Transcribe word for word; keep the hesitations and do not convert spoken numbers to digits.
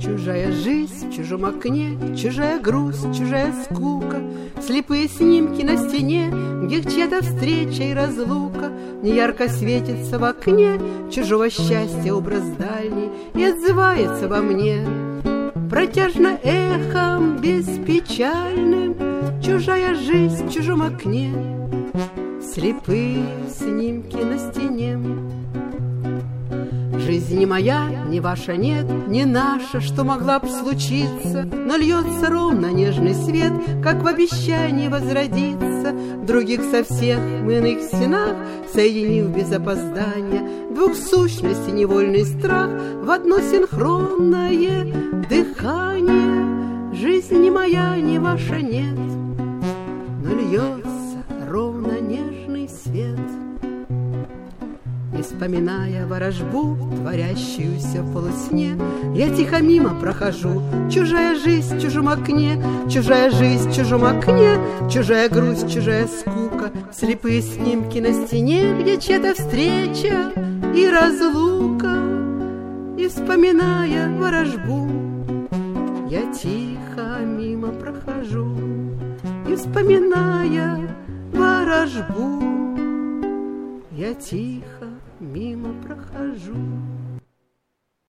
Чужая жизнь в чужом окне, чужая грусть, чужая скука, слепые снимки на стене, где чья-то встреча и разлука. Неярко светится в окне чужого счастья образ дальний и отзывается во мне протяжно эхом беспечальным. Чужая жизнь в чужом окне, слепые снимки на стене. Жизнь не моя, не ваша нет, не наша, что могла б случиться, но льется ровно нежный свет, как в обещании возродиться. Других со всех в иных стенах, соединив без опоздания двух сущностей невольный страх в одно синхронное дыхание. Жизнь не моя, не ваша нет, но льется ровно нежный свет. И вспоминая ворожбу, творящуюся в полусне, я тихо мимо прохожу. Чужая жизнь в чужом окне, чужая жизнь в чужом окне, чужая грусть, чужая скука, слепые снимки на стене, где чья-то встреча и разлука. И вспоминая ворожбу, я тихо мимо прохожу. И вспоминая ворожбу, я тихо мимо прохожу.